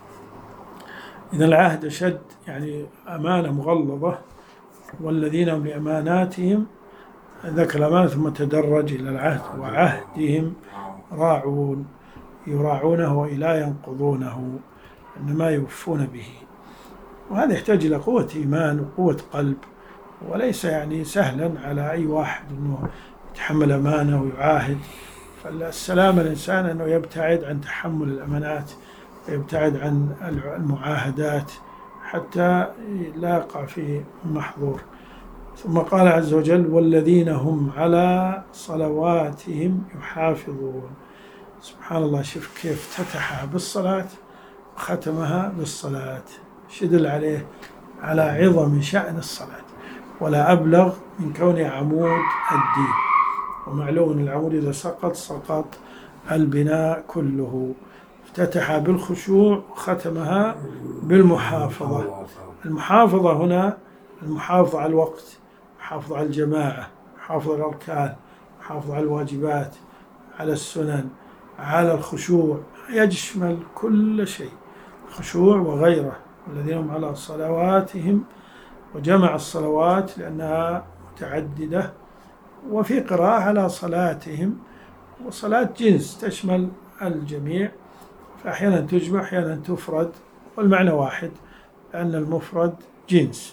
إذا العهد أشد، يعني أمانة مغلظة. والذين هم لأماناتهم، ذكر الأمانة ثم تدرج إلى العهد، وعهدهم راعون، يراعونه ولا ينقضونه، إنما يوفون به. وهذا يحتاج إلى قوة إيمان وقوة قلب، وليس يعني سهلا على أي واحد أنه يتحمل أمانة ويعاهد. فالسلام الإنسان أنه يبتعد عن تحمل الأمانات ويبتعد عن المعاهدات حتى لا يقع في محظور. ثم قال عز وجل والذين هم على صلواتهم يحافظون. سبحان الله، شوف كيف افتتحها بالصلاة وختمها بالصلاة، شدل عليه على عظم شأن الصلاة. ولا أبلغ من كونه عمود الدين، ومعلوم أن العمود إذا سقط سقط البناء كله. افتتح بالخشوع وختمها بالمحافظة. المحافظة هنا المحافظة على الوقت، محافظة على الجماعة، محافظة على الأركان، محافظة على الواجبات، على السنن، على الخشوع، يشمل كل شيء، خشوع وغيره. والذين هم على صلواتهم، وجمع الصلوات لأنها متعددة، وفي قراءة على صلاتهم، وصلاة جنس تشمل الجميع، فأحيانا تجمع أحيانا تفرد، والمعنى واحد لأن المفرد جنس،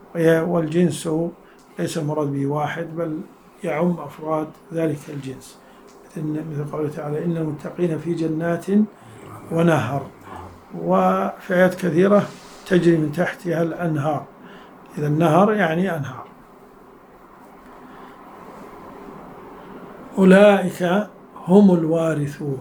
والجنس ليس المراد به واحد بل يعم أفراد ذلك الجنس، مثل قوله تعالى إن المتقين في جنات ونهر، وفي آيات كثيرة تجري من تحتها الأنهار. إذا النهر يعني أنهار. أولئك هم الوارثون.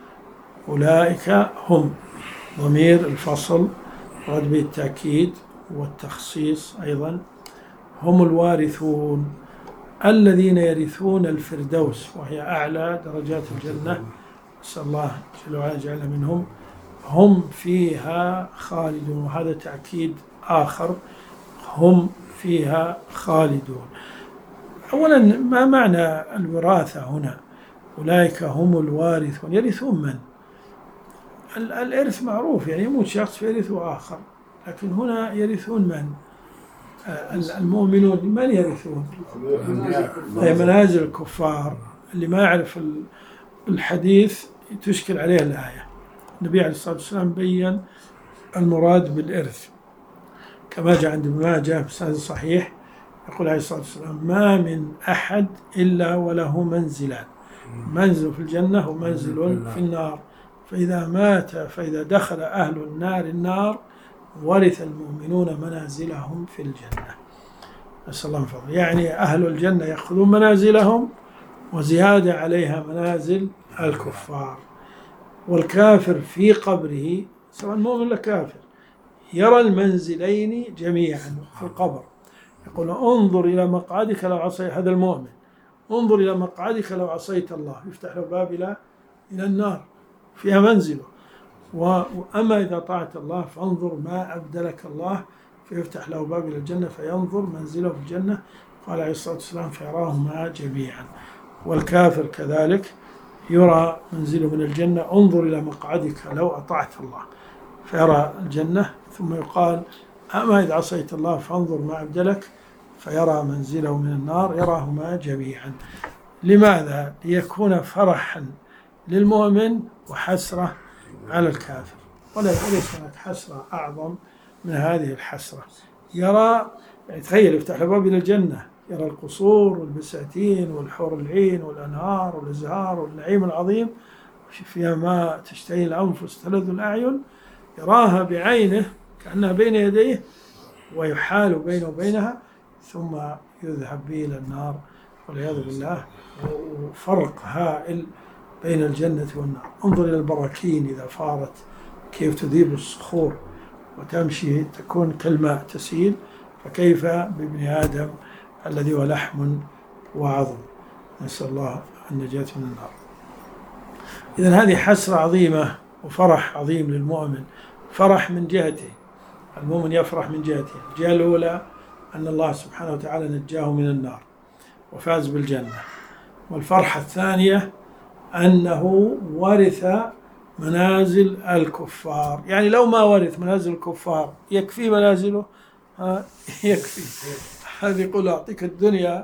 أولئك هم ضمير الفصل رد بالتأكيد والتخصيص أيضا. هم الوارثون الذين يرثون الفردوس وهي أعلى درجات الجنة، نسأل الله جل وعلا يجعلنا منهم. هم فيها خالدون، وهذا تأكيد آخر، هم فيها خالدون. أولا ما معنى الوراثة هنا؟ أولئك هم الوارثون، يرثون من؟ الإرث معروف، يعني يموت شخص فيرثه آخر، لكن هنا يرثون من؟ المؤمنون من يرثون؟ أي منازل الكفار. اللي ما يعرف الحديث تشكل عليه الآية. النبي عليه الصلاة والسلام بين المراد بالإرث كما جاء عند ابن ماجه بسند صحيح، يقول عليه الصلاة والسلام: ما من أحد إلا وله منزلان، منزل في الجنة ومنزل في النار، فإذا مات فإذا دخل أهل النار النار ورث المؤمنون منازلهم في الجنة. نسأل الله من فضله. يعني أهل الجنة يأخذون منازلهم وزيادة عليها منازل الكفار. والكافر في قبره، سواء مؤمن ولا كافر، يرى المنزلين جميعا في القبر. يقول: انظر إلى مقعدك لو عصيت، هذا المؤمن، انظر إلى مقعدك لو عصيت الله، يفتح له باب إلى إلى النار فيها منزله. وأما إذا طاعت الله فانظر ما أبدلك الله، فيفتح له باب إلى الجنة فينظر منزله في الجنة. قال عليه الصلاة والسلام: فيراهما جميعا. والكافر كذلك يرى منزله من الجنة، انظر إلى مقعدك لو أطعت الله، فيرى الجنة. ثم يقال: أما إذا عصيت الله فانظر ما أبدلك، فيرى منزله من النار، يراهما جميعا. لماذا؟ ليكون فرحا للمؤمن وحسرة على الكافر، وليس هناك حسرة أعظم من هذه الحسرة. يرى، يعني تخيل، يفتح الباب إلى الجنة، يرى القصور والبساتين والحور العين والأنهار والأزهار والنعيم العظيم فيها ما تشتهي الأنفس تلذ الأعين، يراها بعينه كأنها بين يديه، ويحال بينه وبينها، ثم يذهب به إلى النار والعياذ بالله. وفرق هائل بين الجنة والنار. انظر إلى البراكين إذا فارت كيف تذيب الصخور وتمشي تكون كالماء تسيل، فكيف بابن آدم الذي هو لحم وعظم. نسأل الله النجاة من النار. إذن هذه حسرة عظيمة وفرح عظيم للمؤمن. فرح من جهته، المؤمن يفرح من جهته. الجهة الأولى أن الله سبحانه وتعالى نجاه من النار وفاز بالجنة. والفرحة الثانية أنه ورث منازل الكفار. يعني لو ما ورث منازل الكفار يكفي منازله؟ ها يكفي. هذا يقول: أعطيك الدنيا،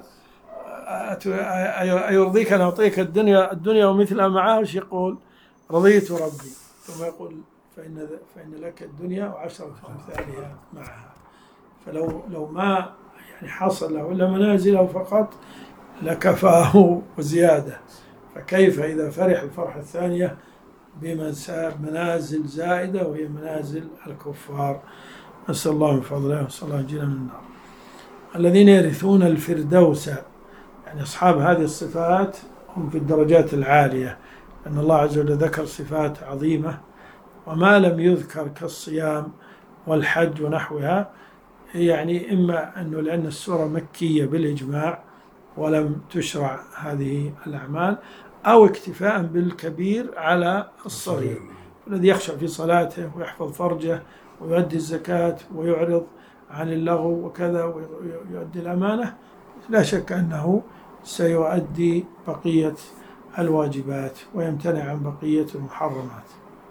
أيرضيك أن أعطيك الدنيا الدنيا ومثلها معها؟ وش يقول؟ رضيت ربي. ثم يقول: فإن فإن لك الدنيا وعشرة أمثالها معها. فلو لو ما يعني حصل له إلا منازله فقط لكفاه وزيادة، فكيف إذا فرح الفرحة الثانية بمنازل زائدة وهي منازل الكفار. نسأل الله من فضله، وصلى الله ينجينا من النار. الذين يرثون الفردوس، يعني أصحاب هذه الصفات هم في الدرجات العالية، لأن الله عز وجل ذكر صفات عظيمة، وما لم يذكر كالصيام والحج ونحوها، يعني إما أنه لأن السورة مكية بالإجماع ولم تشرع هذه الأعمال، أو اكتفاء بالكبير على الصغير. الذي يخشع في صلاته ويحفظ فرجه ويؤدي الزكاة ويعرض عن اللغو وكذا ويؤدي الأمانة، لا شك أنه سيؤدي بقية الواجبات ويمتنع عن بقية المحرمات.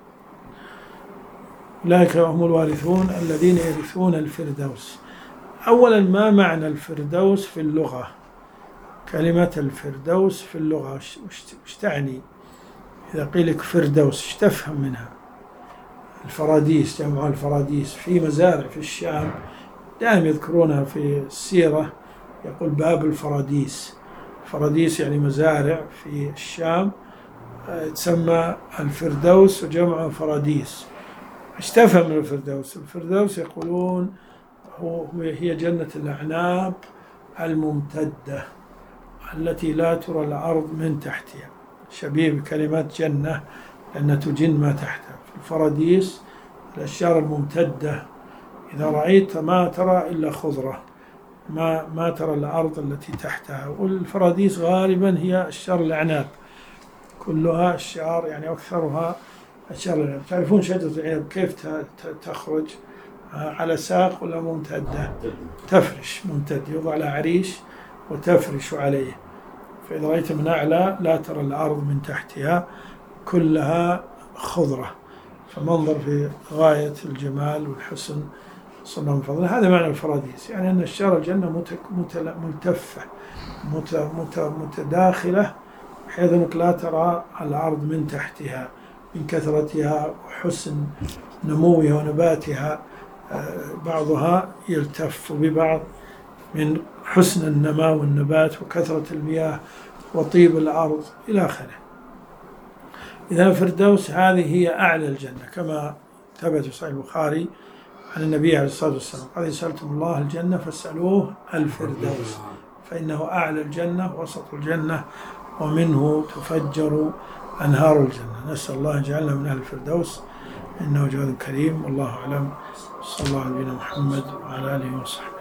أولئك هم الوارثون الذين يرثون الفردوس. أولا، ما معنى الفردوس في اللغة؟ كلمة الفردوس في اللغة وش تعني؟ إذا قيل لك فردوس ايش تفهم منها؟ الفراديس، جمع الفراديس. في مزارع في الشام دائما يذكرونها في السيرة، يقول باب الفراديس. فراديس يعني مزارع في الشام تسمى الفردوس وجمع فراديس. ايش تفهم من الفردوس؟ الفردوس يقولون هو هي جنة الأعناب الممتدة التي لا ترى الأرض من تحتها. شبيه بكلمة جنة لأنها تجن ما تحتها. في الفراديس الأشجار الممتدة إذا رأيت ما ترى إلا خضرة، ما ما ترى الأرض التي تحتها. والفراديس غالبا هي أشجار الأعناب، كلها أشجار يعني أكثرها أشجار العنب. تعرفون شجرة العنب كيف تخرج؟ على ساق ولا ممتدة؟ تفرش، ممتد، يوضع على عريش وتفرش عليه، فإذا رأيت من أعلى لا ترى الأرض من تحتها، كلها خضرة، فمنظر في غاية الجمال والحسن صلى الله عليه وسلم. هذا معنى الفراديس، يعني أن أشجار الجنة ملتفة متداخلة بحيث أنك لا ترى الأرض من تحتها من كثرتها وحسن نموها ونباتها، بعضها يلتف ببعض من حسن النماء والنبات وكثرة المياه وطيب الأرض إلى آخره. إذا الفردوس هذه هي أعلى الجنة كما ثبت في صحيح البخاري عن النبي عليه الصلاة والسلام قال: سألتم الله الجنة فاسألوه الفردوس فإنه أعلى الجنة وسط الجنة ومنه تفجر أنهار الجنة. نسأل الله يجعلنا من أهل الفردوس إنه جواد كريم. والله أعلم. صلى الله على نبينا محمد وعلى آله وصحبه.